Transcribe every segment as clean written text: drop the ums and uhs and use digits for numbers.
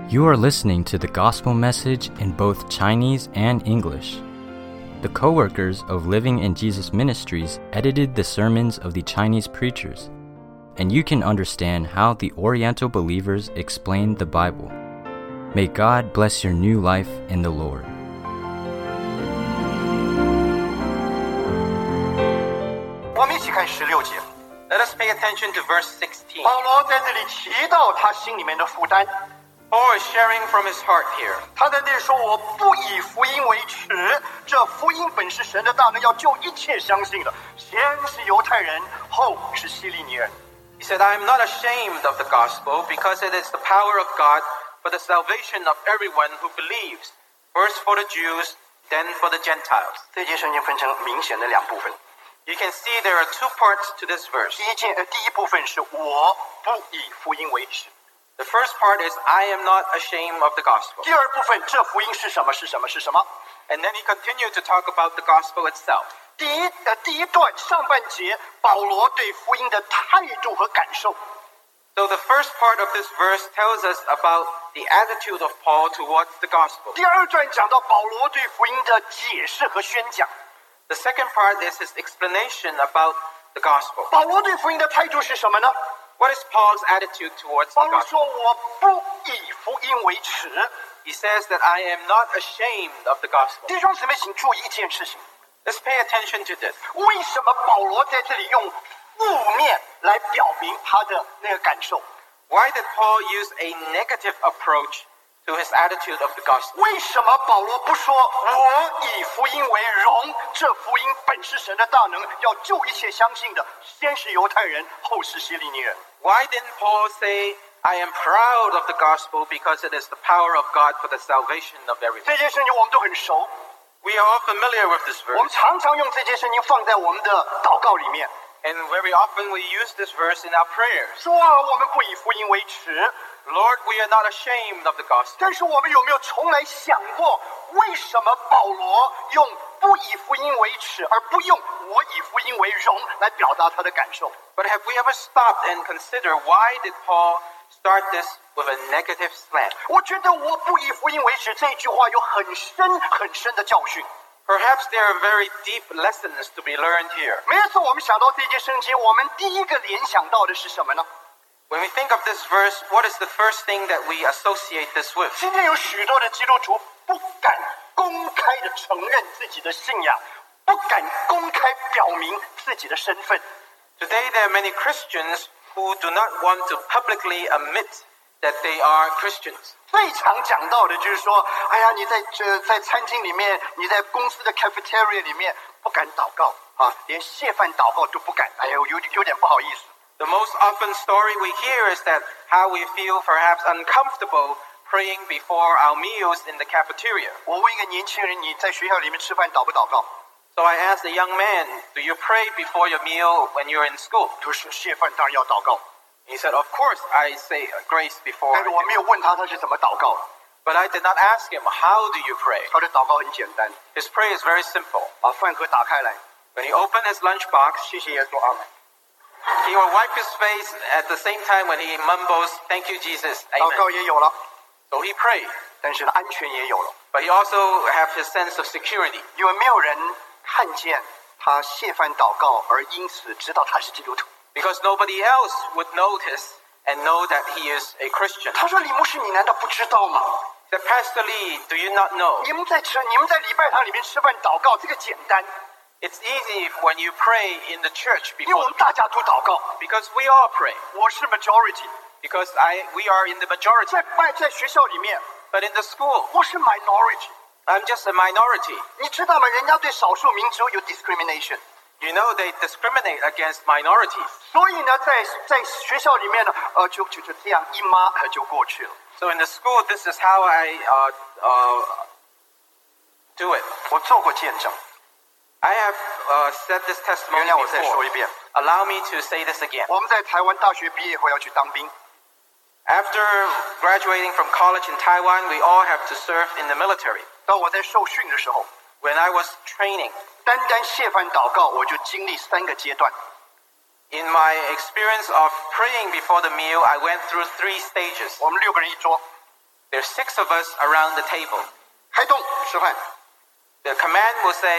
You are listening to the gospel message in both Chinese and English. The co-workers of Living in Jesus Ministries edited the sermons of the Chinese preachers, and you can understand how the Oriental believers explained the Bible. May God bless your new life in the Lord. 我们一起看16节。 Let us pay attention to verse 16. 保罗在这里提到他心里面的负担， Paul is sharing from his heart here. 他在这里说：“我不以福音为耻，这福音本是神的大能，要救一切相信的，先是犹太人，后是希利尼人。” He said, I am not ashamed of the gospel because it is the power of God for the salvation of everyone who believes, first for the Jews, then for the Gentiles. 这节圣经分成明显的两部分。 You can see there are two parts to this verse. 第一部分是我不以福音为耻。 The first part is, I am not ashamed of the gospel. 第二部分，这福音是什么？是什么？是什么？ And then he continued to talk about the gospel itself. 第一段上半节，保罗对福音的态度和感受。 So the first part of this verse tells us about the attitude of Paul towards the gospel. 第二段讲到保罗对福音的解释和宣讲。 The second part is his explanation about the gospel. 保罗对福音的态度是什么呢？ What is Paul's attitude towards 保 the 罗 gospel? 说：“我不以福音为耻。 He says that I am not ashamed of the ” gospel. 弟兄姊妹，请注意一件事情： Let's pay attention to this. 为什么保罗在这里用负面来表明他的那个感受？ Why did Paul use a negative approach to his attitude of the gospel? 为什么保罗不说“我以福音为荣”？这福音本是神的大能，要救一切相信的，先是犹太人，后是希利尼人。 Why didn't Paul say, I am proud of the gospel because it is the power of God for the salvation of everyone? 这件事情我们都很熟， We are all familiar with this 我们 verse. 常常用这件事情放在我们的祷告里面， And very often we use this verse in our prayers. 说我们不以福音为耻。 Lord, we are not ashamed of the gospel. 但是我们有没有从来想过，为什么保罗用不以福音为耻，而不用我以福音为荣来表达他的感受？ But have we ever stopped and considered why did Paul start this with a negative slant? 我觉得我不以福音为耻这句话有很深很深的教训。 Perhaps there are very deep lessons to be learned here. 每次我们想到这节圣经，我们第一个联想到的是什么呢？ When we think of this verse, what is the first thing that we associate this with? 今天有许多的基督徒不敢公开的承认自己的信仰，不敢公开表明自己的身份。 Today there are many Christians who do not want to publicly admit that they are Christians. 最常讲到的就是说，哎呀，你在餐厅里面，你在公司的 cafeteria 里面不敢祷告啊，连谢饭祷告都不敢，哎呦，有点不好意思。 The most often story we hear is that how we feel perhaps uncomfortable praying before our meals in the cafeteria. 我问一个年轻人，你在学校里面吃饭祷不祷告？ So I asked the young man, do you pray before your meal when you're in school? 他说谢饭当然要祷告， He said, of course I say grace before. 但是我没有问他是怎么祷告。 But I did not ask him, how do you pray? 他的祷告很简单， His prayer is very simple. 把饭盒打开来， When he opened his lunchbox, 谢谢耶稣，阿门。 he will wipe his face at the same time when he mumbles, thank you, Jesus, 祷告 amen. 也有了， So he prayed. 但是呢，安全也有了， But he also have his sense of security. 因为没有人看见他谢饭祷告，而因此知道他是基督徒。 Because nobody else would notice and know that he is a Christian. 他说：“李牧师，你难道不知道吗？ Said, Pastor Lee, do you not know? 你们在礼拜堂里面吃饭祷告，这个简单， It's easy when you pray in the church 因为我 before, 们大家都祷告。 because we all pray. 我是 majority， Because we are in the majority. 在学校里面， But in the school, 我是 minority。 I'm just a minority. 你知道吗？人家对少数民族有 discrimination， You know they discriminate against minorities. 所以呢，在学校里面呢，就这样一抹就过去了。 So in the school, this is how I do it. 我做过见证， I have said this 原 testimony 谅我再说 before. 一遍。 Allow me to say this again. 我们在台湾大学毕业后要去当兵， After graduating from college in Taiwan, we all have to serve in the military. 当我在受训的时候， When I was training, 单谢饭祷告，我就经历3个阶段。 in my experience of praying before the meal, I went through 3 stages. 我们6个人一桌， There's 6 of us around the table. 开动吃饭。 The command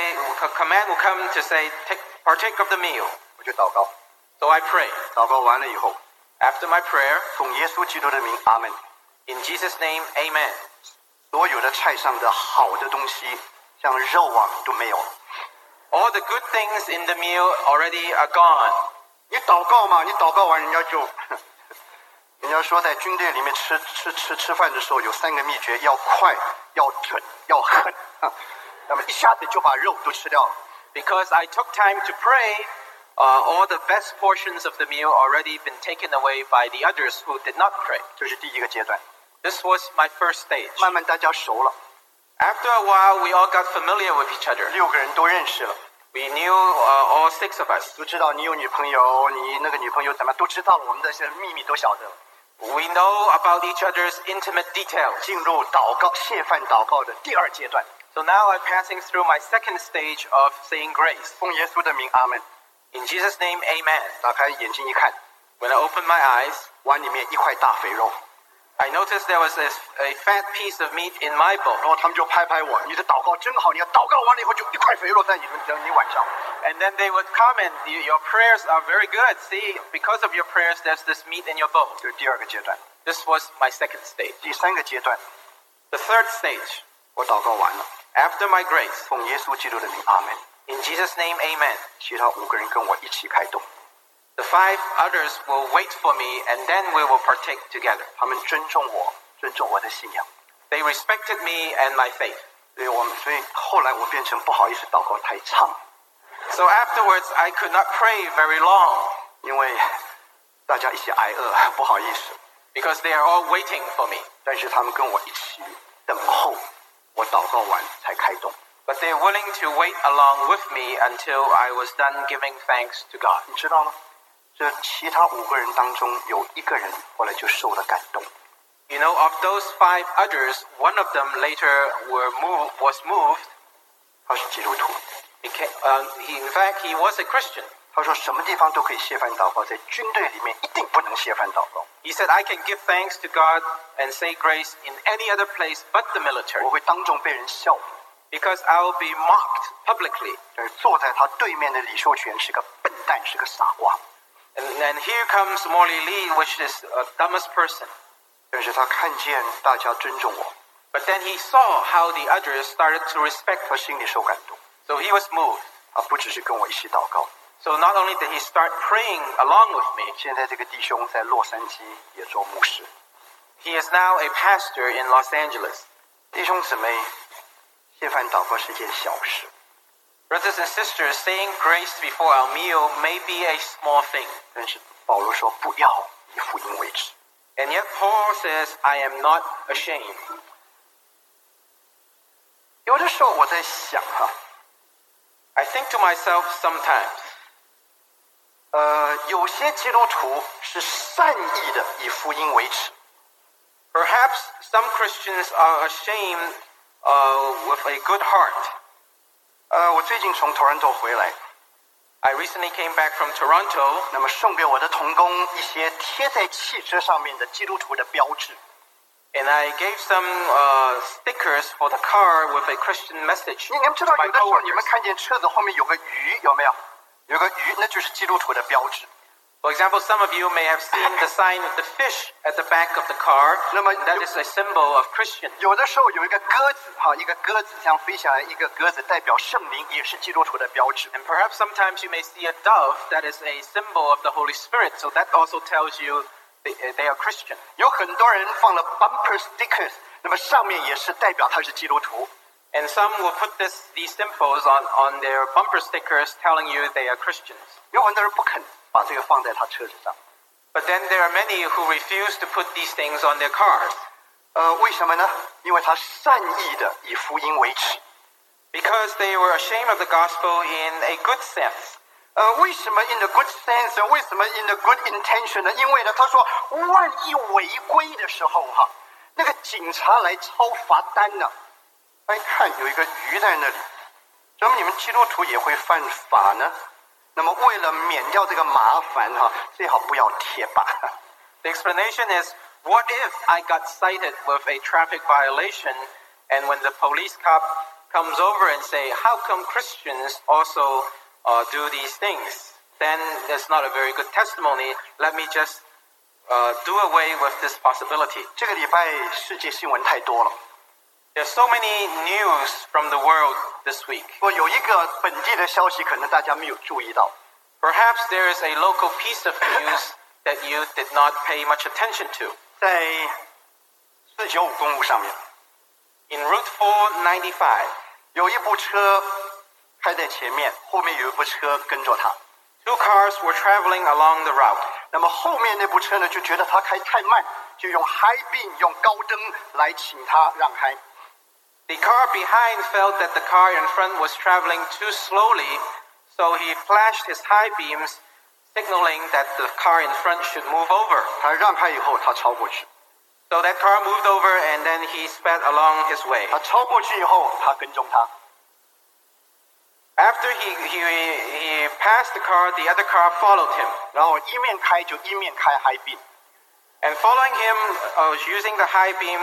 will come to say, partake of the meal. 我就祷告， So I pray. 祷告完了以后， After my prayer, 奉耶稣基督的名，阿门。 in Jesus' name, amen. 所有的菜上的好的东西，像肉啊都没有了。 All the good things in the meal already are gone. 你祷告嘛，你祷告完，人家就，人家说在军队里面吃饭的时候有3个秘诀：要快、要准、要狠。那么一下子就把肉都吃掉了。 Because I took time to pray, all the best portions of the meal already been taken away by the others who did not pray. 这是第一个阶段。 This was my first stage. 慢慢大家熟了， After a while, we all got familiar with each other. 6个人都认识了， We knew all 6 of us. 都知道你有女朋友，你那个女朋友怎么都知道了，我们这些秘密都晓得了。 We know about each other's intimate details. 进入祷告谢饭祷告的第2阶段， So now I'm passing through my second stage of saying grace. 奉耶稣的名，阿门。 In Jesus' name, amen. 打开眼睛一看， When I opened my eyes, 碗里面一块大肥肉， I noticed there was a fat piece of meat in my bowl. 然后他们就拍拍我，你的祷告真好，你要祷告完了以后就一块肥肉在你碗上。 And then they would comment, your prayers are very good. See, because of your prayers, there's this meat in your bowl. 这是第2个阶段。 This was my second stage. 第3个阶段， The third stage, 我祷告完了， after my grace, 奉耶稣基督的名，阿门。 in Jesus' name, amen. 其他5个人跟我一起开动， The 5 others will wait for me, and then we will partake together. 他们尊重我，尊重我的信仰。 They respected me and my faith. 所以后来我变成不好意思祷告太长， So afterwards, I could not pray very long 因为大家一起挨饿，不好意思。 because they are all waiting for me. 但是他们跟我一起等候，我祷告完才开动。 But they're willing to wait along with me until I was done giving thanks to God. 你知道吗？这其他5个人当中有1个人后来就受了感动， You know, of those 5 others, one of them later was moved. 他是基督徒。 In fact, he was a Christian. 他说什么地方都可以谢饭祷告，在军队里面一定不能谢饭祷告。 He said, I can give thanks to God and say grace in any other place but the military 我会当众被人笑， because I will be mocked publicly. 但是坐在他对面的李秀全是个笨蛋，是个傻瓜。 And here comes Morley Lee, which is the dumbest person. 但是他看见大家尊重我， But then he saw how the others started to respect 他 him. 心里受感动。 So he was moved. 他不只是跟我一起祷告， So not only did he start praying along with me, 现在这个弟兄在洛杉矶也做牧师。 he is now a pastor in Los Angeles. 弟兄姊妹，谢饭祷告是件小事， Brothers and sisters, saying grace before our meal may be a small thing. 但是保罗说不要以福音为耻。 And yet Paul says, I am not ashamed. 有的时候我在想 I think to myself sometimes, 有些基督徒是善意的以福音为耻， perhaps some Christians are ashamed with a good heart. 我最近从 Toronto 回来， I recently came back from Toronto, 那么送给我的同工一些贴在汽车上面的基督徒的标志。 and I gave some stickers for the car with a Christian message 你们知道 to my 有的时候你们 coworkers. 看见车子后面有个鱼，有没有？有个鱼，那就是基督徒的标志。 For example, some of you may have seen the sign of the fish at the back of the car. 那么 That is a symbol of Christian. 有的时候有一个鸽子，一个鸽子像飞下来，一个鸽子代表圣灵，也是基督徒的标志。 And perhaps sometimes you may see a dove that is a symbol of the Holy Spirit. So that also tells you they are Christian. 有很多人放了 bumper stickers，那么上面也是代表他是基督徒。 And some will put these symbols on their bumper stickers telling you they are Christians. 有很多人不肯把这个放在他车子上， But then there are many who refuse to put these things on their cars 为什么呢？因为他善意的以福音为耻。 because they were ashamed of the gospel in a good sense. 为什么 in the good sense？ 为什么 in the good intention 呢？因为呢，他说万一违规的时候那个警察来抄罚单呢，一看有一个鱼在那里，怎么你们基督徒也会犯法呢？那么为了免掉这个麻烦最好不要贴吧。 The explanation is What if I got cited with a traffic violation, and when the police cop comes over and say, how come Christians also do these things? Then that's not a very good testimony. Let me just do away with this possibility. 这个礼拜世界新闻太多了。 There's so many news from the world this week. 有一个本地的消息，可能大家没有注意到。 Perhaps there is a local piece of news that you did not pay much attention to. 在495公路上面， In Route 495, 有一部车开在前面，后面有一部车跟着他。 two cars were traveling along the route. 那么后面那部车呢，就觉得他开太慢，就用 high beam 用高灯来请他让开。 The car behind felt that the car in front was traveling too slowly, so he flashed his high beams, signaling that the car in front should move over. 他让开以后，他超过去。 So that car moved over and then he sped along his way. 他超过去以后，他跟踪他。 After he passed the car, the other car followed him. 然后一面开就一面开 high beam。 And following him, was using the high beam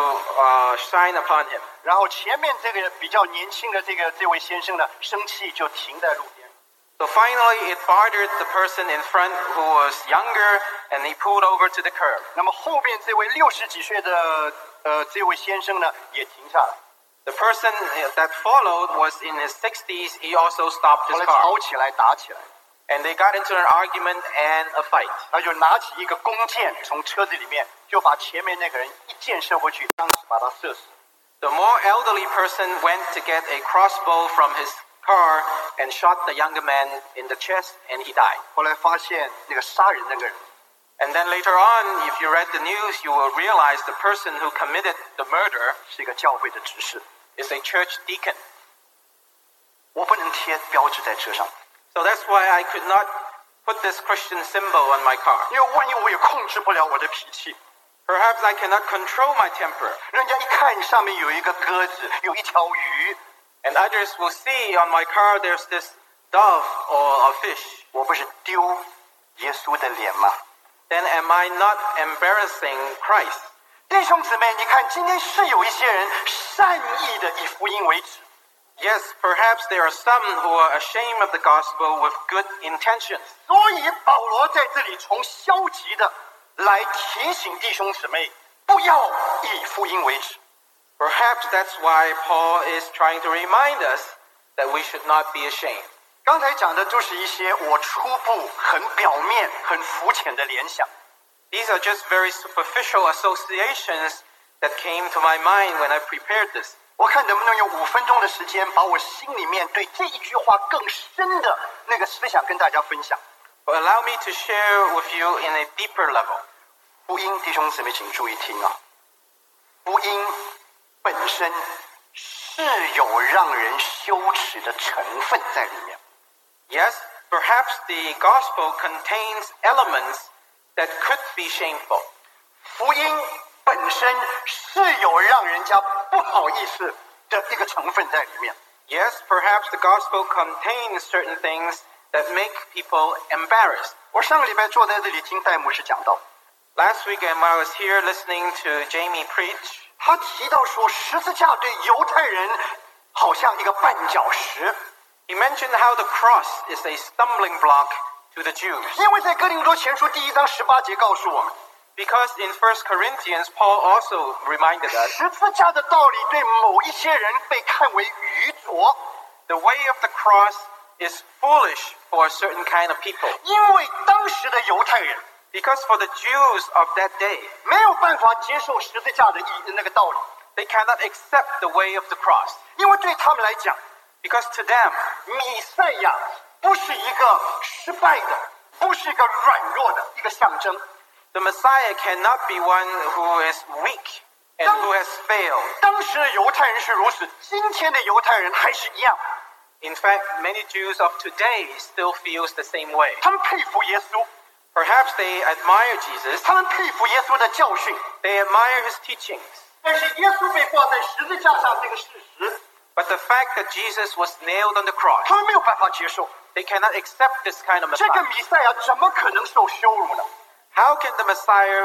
to shine upon him. 然后前面这个比较年轻的这位先生呢，生气就停在路边。 So finally, it bothered the person in front who was younger, and he pulled over to the curb. 那么后边这位60几岁的这位先生呢，也停下来。 The person that followed was in his 60s. He also stopped 后 his 来 car. 吵起来，打起来。 And they got into an argument and a fight. 他就拿起一个弓箭，从车子里面就把前面那个人一箭射过去，当时把他射死。 The more elderly person went to get a crossbow from his car and shot the younger man in the chest, and he died. 后来发现那个杀人那个人， And then later on, if you read the news, you will realize the person who committed the murder 是一个教会的执事。 is a church deacon. 我不能贴标志在车上， So that's why I could not put this Christian symbol on my car. 因为万一我也控制不了我的脾气， Perhaps I cannot control my temper, 人家一看上面有一个鸽子，有一条鱼， and others will see on my car there's this dove or a fish. 我不是丢耶稣的脸吗？ Then am I not embarrassing Christ? 弟兄姊妹，你看今天是有一些人善意的以福音为耻， Yes, perhaps there are some who are ashamed of the gospel with good intentions. 所以保罗在这里从消极的来提醒弟兄姊妹，不要以福音为耻。 Perhaps that's why Paul is trying to remind us that we should not be ashamed. 刚才讲的都是一些我初步、很表面、很肤浅的联想。 These are just very superficial associations that came to my mind when I prepared this. 我看能不能用5分钟的时间，把我心里面对这一句话更深的那个思想跟大家分享。 But allow me to share with you in a deeper level. 福音，弟兄姊妹，请注意听啊！福音本身是有让人羞耻的成分在里面。 Yes, perhaps the gospel contains elements that could be shameful. 福音本身是有让人家不好意思的一个成分在里面。 Yes, perhaps the gospel contains certain things that make people embarrassed. 我上个礼拜坐在这里听戴牧师讲到， Last week, when I was here listening to Jamie preach, 他提到说十字架对犹太人好像一个绊脚石， he mentioned how the cross is a stumbling block to the Jews. 因为在哥林多前书第1章18节告诉我们， Because in 1 Corinthians, Paul also reminded us 十字架的道理对某一些人被看为愚拙， the way of the cross is foolish for a certain kind of people. 因为当时的犹太人 Because for the Jews of that day, 没有办法接受十字架的那个道理， they cannot accept the way of the cross. 因为对他们来讲， Because to them, 弥赛亚不是一个失败的，不是一个软弱的一个象征。 the Messiah cannot be one who is weak and who has failed. 当时的犹太人是如此，今天的犹太人还是一样， In fact, many Jews of today still feels the same way. 他们佩服耶稣， Perhaps they admire Jesus, 他们佩服耶稣的教训， they admire his teachings. 但是耶稣被挂在十字架上这个事实， But the fact that Jesus was nailed on the cross, 他们没有办法接受。 they cannot accept this kind of 这个 Messiah. 弥赛亚怎么可能受羞辱呢？ How can the Messiah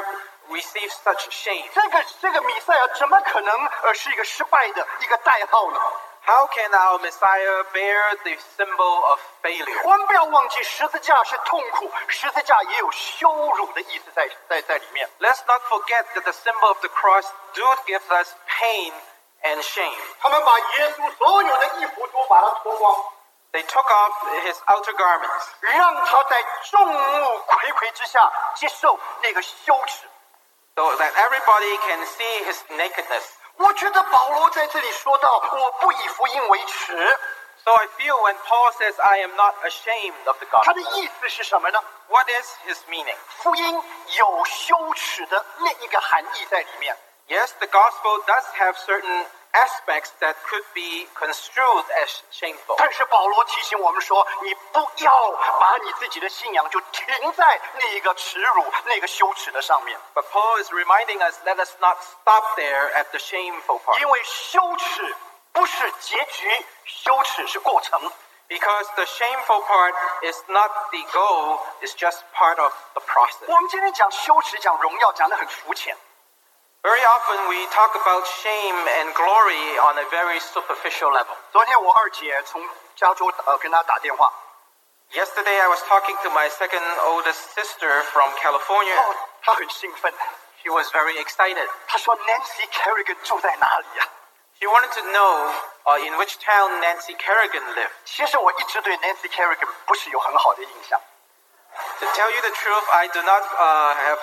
receive such shame? 这个弥赛亚怎么可能是一个失败的一个代号呢？ How can our Messiah bear the symbol of failure? 我们不要忘记，十字架是痛苦，十字架也有羞辱的意思在里面。 Let's not forget that the symbol of the cross do give us pain and shame. 他们把耶稣所有的衣服都把他脱光， They took off his outer garments 让他在众目睽睽之下接受那个羞耻。 so that everybody can see his nakedness. 我觉得保罗在这里说到：“我不以福音为耻。” So I feel when Paul says, I am not ashamed of the 他 gospel, 的意思是什么呢？ what is his meaning? 福音有羞耻的另一个含义在里面。 Yes, the gospel does have certain aspects that could be construed as shameful. 但是保罗提醒我们说，你不要把你自己的信仰就停在那一个耻辱、那个羞耻的上面， But Paul is reminding us, let us not stop there at the shameful part. 因为羞耻不是结局，羞耻是过程。 Because the shameful part is not the goal, it's just part of the process. 我们今天讲羞耻、讲荣耀，讲得很肤浅。 Very often we talk about shame and glory on a very superficial level. 昨天我二姐从加州跟她打电话， Yesterday I was talking to my second oldest sister from California. 她很兴奋， She was very excited. 她说 Nancy Kerrigan 住在哪里呀、 She wanted to know in which town Nancy Kerrigan lived. 其实我一直对 Nancy Kerrigan 不是有很好的印象。 To tell you the truth, I do not have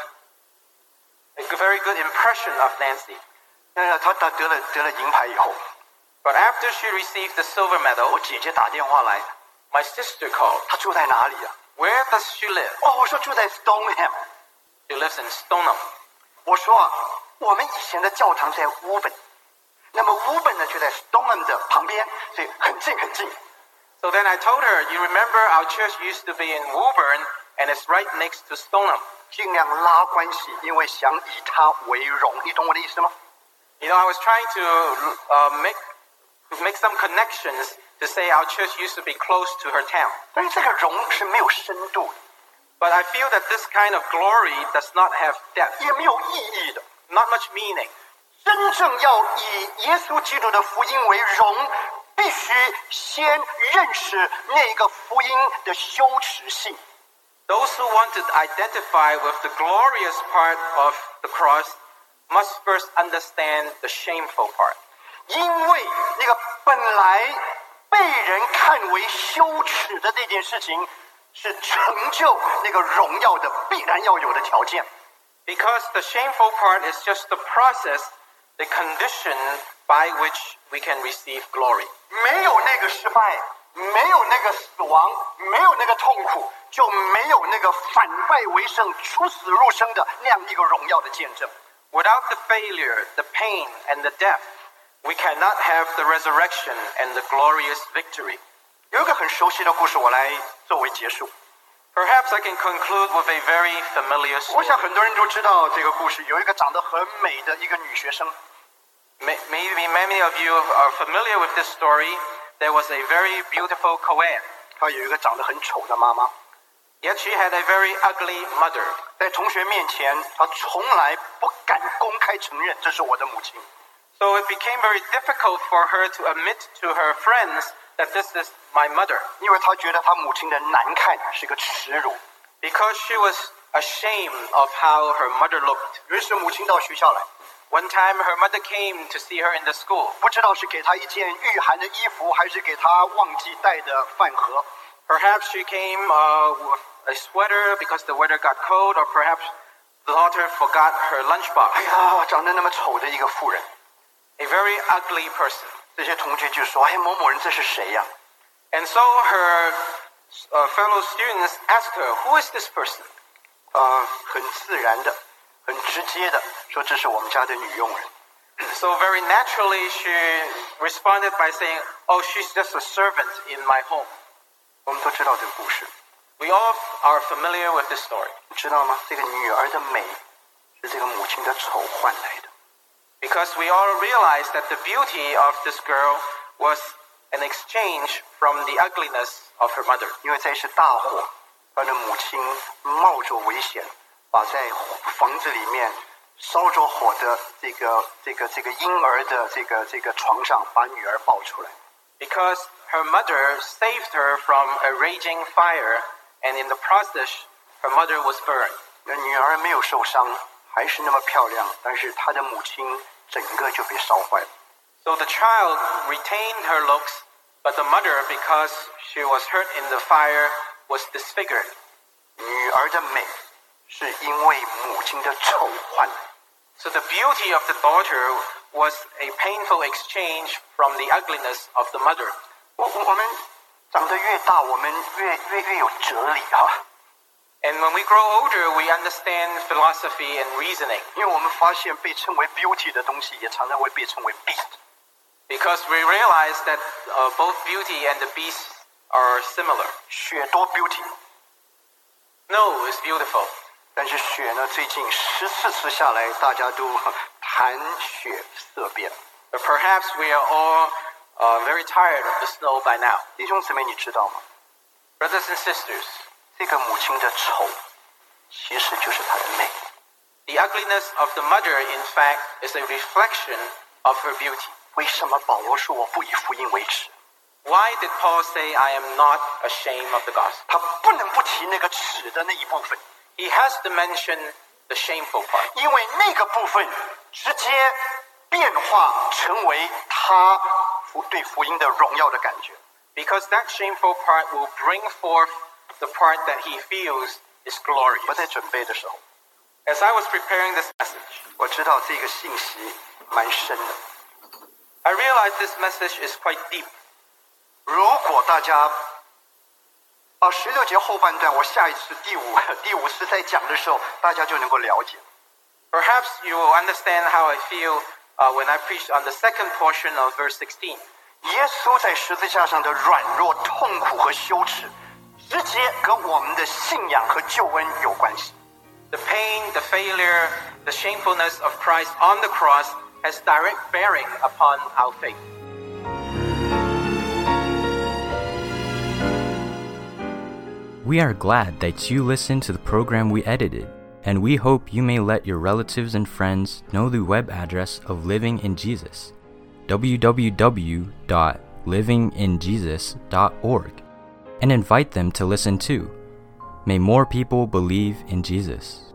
a very good impression of Nancy. 她得了银牌以后， But after she received the silver 我 medal, 姐姐打电话来， my sister called. 她住在哪里呀、 Where does she live? 哦，我说住在 Stoneham。 She lives in Stoneham. 我说啊，我们以前的教堂在乌本，那么乌本呢就在 Stoneham 的旁边，所以很近很近。 So then I told her, you remember our church used to be in Woburn and it's right next to Stoneham. 尽量拉关系，因为想以他为荣，你懂我的意思吗？ You know, I was trying to make some connections to say our church used to be close to her town. 但是这个荣是没有深度的， But I feel that this kind of glory does not have depth, 也没有意义的。 not much meaning. 真正要以耶稣基督的福音为荣，必须先认识那个福音的羞耻性。 Those who want to identify with the glorious part of the cross must first understand the shameful part. 因为那个本来被人看为羞耻的这件事情，是成就那个荣耀的必然要有的条件。 Because the shameful part is just the process, the condition by which we can receive glory. 没有那个失败，没有那个死亡，没有那个痛苦，就没有那个反败为胜、出死入生的那样一个荣耀的见证。 Without the failure, the pain, and the death, we cannot have the resurrection and the glorious victory. 有一个很熟悉的故事，我来作为结束。 Perhaps I can conclude with a very familiar 我 story. 想很多人都知道这个故事，有一个长得很美的一个女学生， Maybe many of you are familiar with this story. There was a very beautiful co-ed, 她有一个长得很丑的妈妈， yet she had a very ugly mother. 在同学面前，她从来不敢公开承认这是我的母亲。 So it became very difficult for her to admit to her friends that this is my mother, 因为她觉得她母亲的难看是个耻辱。 because she was ashamed of how her mother looked. 于是母亲到学校来， One time her mother came to see her in the school. 不知道是给她一件御寒的衣服，还是给她忘记带的饭盒。 Perhaps she came with a sweater because the weather got cold, or perhaps the daughter forgot her lunchbox. 哎呀，长得那么丑的一个妇人， A very ugly person. 这些同学就说：“哎，某某人这是谁呀、 And so her fellow students asked her, who is this person? 很自然的，很直接的说这是我们家的女佣人。 So very naturally she responded by saying, oh, she's just a servant in my home. 我们都知道这个故事， We all are familiar with this story. 你知道吗？这个女儿的美是这个母亲的丑换来的。 Because we all realize that the beauty of this girl was an exchange from the ugliness of her mother. 因为在一次大火，她的母亲冒着危险，把在房子里面烧着火的这个婴儿的这个床上，把女儿抱出来。 Because her mother saved her from a raging fire, and in the process, her mother was burned. 那女儿没有受伤，还是那么漂亮，但是她的母亲整个就被烧坏了。 So the child retained her looks, but the mother, because she was hurt in the fire, was disfigured. 女儿的美是因为母亲的丑换来。 So the beauty of the daughter was a painful exchange from the ugliness of the mother. 我们长得越大，我们越有哲理哈。 And when we grow older, we understand philosophy and reasoning. 因为我们发现被称为 beauty 的东西，也常常会被称为 beast。 Because we realize that both beauty and the beast are similar. 雪多 beauty， Snow is beautiful. 但是雪呢，最近14次下来，大家都谈雪色变。 But perhaps we are all very tired of the snow by now. 弟兄姊妹，你知道吗？ Brothers and sisters, 这个母亲的丑，其实就是她的美。 the ugliness of the mother, in fact, is a reflection of her beauty. 为什么保罗说我不以福音为耻？ Why did Paul say, I am not ashamed of the gospel? 他不能不提那个耻的那一部分， He has to mention the shameful part. 因为那个部分直接变化成为他对福音的荣耀的感觉。 Because that shameful part will bring forth the part that he feels is 我 glorious. 在准备的时候， As I was preparing this message, 我知道这个信息蛮深的。 I realized this message is quite deep. 如果大家把16节后半段，我下一次第五次再讲的时候，大家就能够了解。 Perhaps you will understand how I feel when I preach on the second portion of verse 16. 耶稣在十字架上的软弱、痛苦和羞耻，直接跟我们的信仰和救恩有关系。 The pain, the failure, the shamefulness of Christ on the cross has direct bearing upon our faith. We are glad that you listened to the program we edited, and we hope you may let your relatives and friends know the web address of Living in Jesus, www.livinginjesus.org, and invite them to listen too. May more people believe in Jesus.